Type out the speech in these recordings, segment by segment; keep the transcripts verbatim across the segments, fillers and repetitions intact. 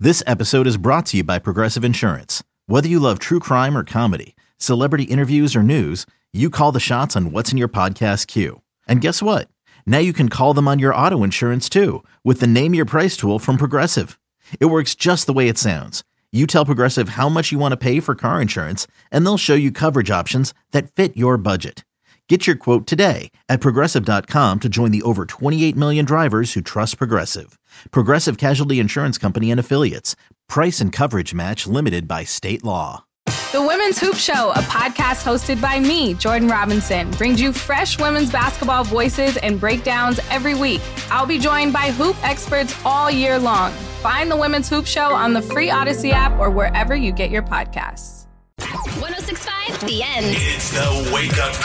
This episode is brought to you by Progressive Insurance. Whether you love true crime or comedy, celebrity interviews or news, you call the shots on what's in your podcast queue. And guess what? Now you can call them on your auto insurance too with the Name Your Price tool from Progressive. It works just the way it sounds. You tell Progressive how much you want to pay for car insurance, and they'll show you coverage options that fit your budget. Get your quote today at Progressive dot com to join the over twenty-eight million drivers who trust Progressive. Progressive Casualty Insurance Company and Affiliates. Price and coverage match limited by state law. The Women's Hoop Show, a podcast hosted by me, Jordan Robinson, brings you fresh women's basketball voices and breakdowns every week. I'll be joined by hoop experts all year long. Find the Women's Hoop Show on the free Odyssey app or wherever you get your podcasts. one oh six point five, The End. It's the wake-up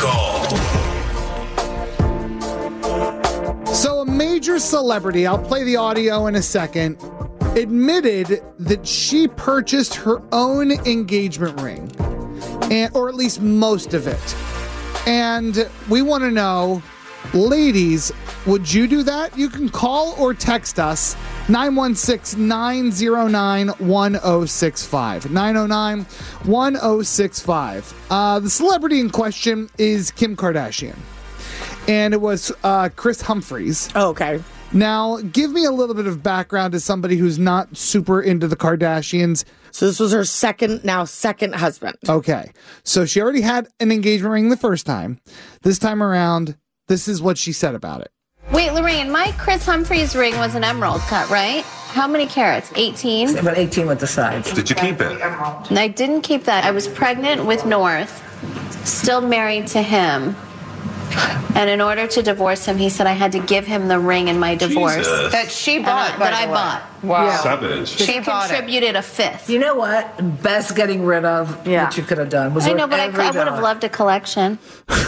call. So a major celebrity, I'll play the audio in a second, admitted that she purchased her own engagement ring, and or at least most of it. And we want to know, ladies, would you do that? You can call or text us, nine one six, nine oh nine, one oh six five. nine oh nine, one oh six five. Uh, the celebrity in question is Kim Kardashian. And it was uh, Kris Humphries. Oh, okay. Now, give me a little bit of background as somebody who's not super into the Kardashians. So this was her second, now second husband. Okay. So she already had an engagement ring the first time. This time around, this is what she said about it. Wait, Lorraine, my Kris Humphries ring was an emerald cut, right? How many carats? eighteen? About eighteen with the sides. Did you keep it? And I didn't keep that. I was pregnant with North, still married to him. And in order to divorce him, he said I had to give him the ring in my divorce. Jesus. That she And bought, I, by that I the way. bought. Wow. Yeah. Savage. She She bought it. contributed a fifth. You know what? Best getting rid of Yeah. what you could have done. Was I know, worth but I, every I would have dollar. loved a collection.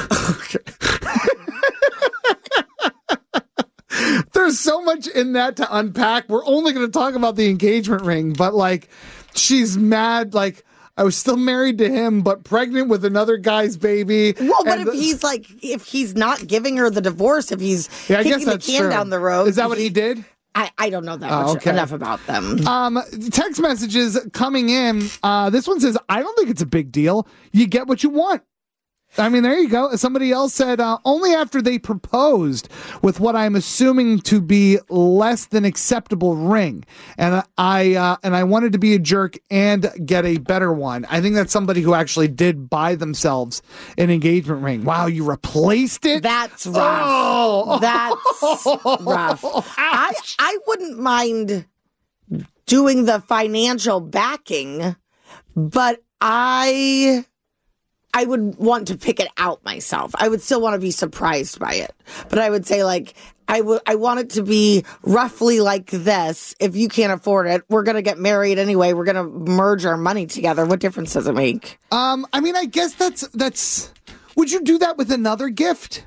There's so much in that to unpack. We're only going to talk about the engagement ring, but like, she's mad. Like, I was still married to him, but pregnant with another guy's baby. Well, but And if the- he's like, if he's not giving her the divorce, if he's yeah, I kicking guess the that's can true. down the road. Is that what he did? I, I don't know that Oh, much okay. enough about them. Um, text messages coming in. Uh, this one says, I don't think it's a big deal. You get what you want. I mean, there you go. Somebody else said, uh, only after they proposed with what I'm assuming to be less than acceptable ring. And I, uh, and I wanted to be a jerk and get a better one. I think that's somebody who actually did buy themselves an engagement ring. Wow. You replaced it? That's rough. Oh. That's rough. I, I wouldn't mind doing the financial backing, but I... I would want to pick it out myself. I would still want to be surprised by it. But I would say, like, I would, I want it to be roughly like this. If you can't afford it, we're going to get married anyway. We're going to merge our money together. What difference does it make? Um, I mean, I guess that's, that's, would you do that with another gift?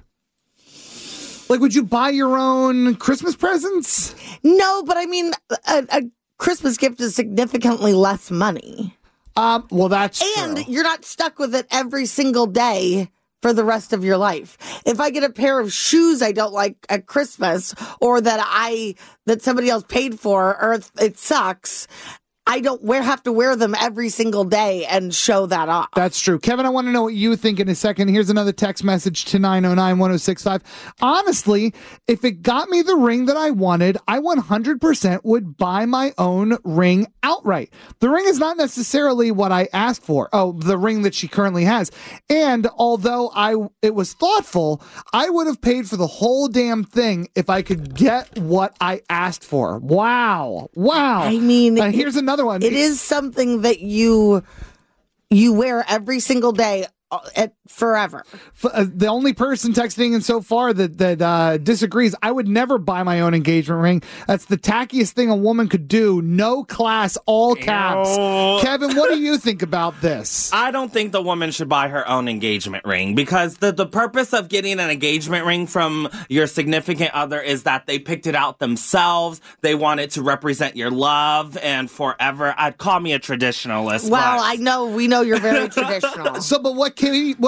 Like, would you buy your own Christmas presents? No, but I mean, a, a Christmas gift is significantly less money. Um, well, that's And true. you're not stuck with it every single day for the rest of your life. If I get a pair of shoes I don't like at Christmas, or that I, that somebody else paid for, or it sucks, I don't wear, have to wear them every single day and show that off. That's true. Kevin, I want to know what you think in a second. Here's another text message to nine oh nine, one oh six five. Honestly, if it got me the ring that I wanted, I one hundred percent would buy my own ring outright. The ring is not necessarily what I asked for. Oh, the ring that she currently has. And although I it was thoughtful, I would have paid for the whole damn thing if I could get what I asked for. Wow. Wow. I mean, Uh, here's another one. It is something that you you wear every single day uh, at forever. F- uh, the only person texting in so far that that uh, disagrees, I would never buy my own engagement ring. That's the tackiest thing a woman could do. No class, all caps. Ew. Kevin, what do you think about this? I don't think the woman should buy her own engagement ring, because the, the purpose of getting an engagement ring from your significant other is that they picked it out themselves. They want it to represent your love and forever. I'd call me a traditionalist. Well, but- I know, we know you're very traditional. So, but what Katie, what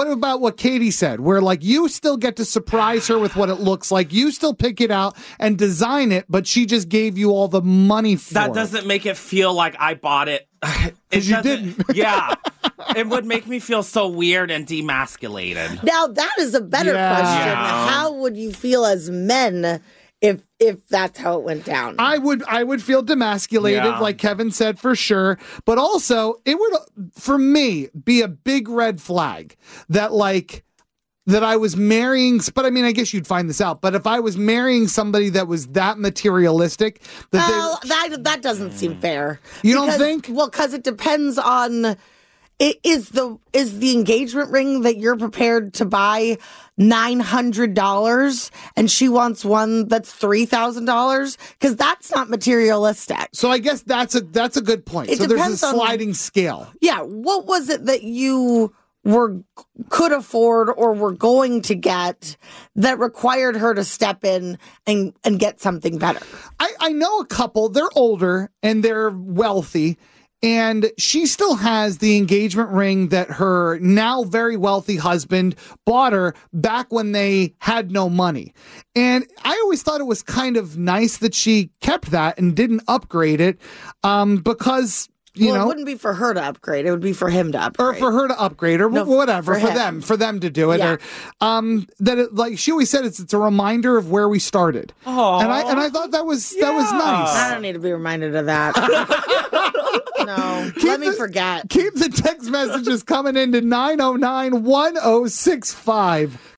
what about what Katie said, where like you still get to surprise her with what it looks like, you still pick it out and design it, but she just gave you all the money for that it. doesn't make it feel like I bought it. Because you didn't. Yeah. It would make me feel so weird and demasculated. Now, that is a better Yeah. question. Yeah. How would you feel as men if if that's how it went down? I would I would feel demasculated, Yeah. like Kevin said, for sure. But also, it would, for me, be a big red flag that, like, that I was marrying, but I mean, I guess you'd find this out. But if I was marrying somebody that was that materialistic, that well, they, that that doesn't seem fair. You don't Because- think? Well, because it depends on. It is the is the engagement ring that you're prepared to buy nine hundred dollars, and she wants one that's three thousand dollars, because that's not materialistic. so I guess that's a that's a good point. It so there's a depends on- sliding scale. Yeah, what was it that you were could afford or were going to get that required her to step in and and get something better? I, I know a couple, they're older and they're wealthy, and she still has the engagement ring that her now very wealthy husband bought her back when they had no money. And I always thought it was kind of nice that she kept that and didn't upgrade it, um, because, you well, know, it wouldn't be for her to upgrade. It would be for him to or upgrade. for her to upgrade, or No, whatever, for for, him. them, for them to do it. Yeah. Or, um, that it, like she always said, it's it's a reminder of where we started. Aw. And I and I thought that was that was Yeah. nice. I don't need to be reminded of that. No, let me the- forget. Keep the text messages coming into nine oh nine, one oh six five.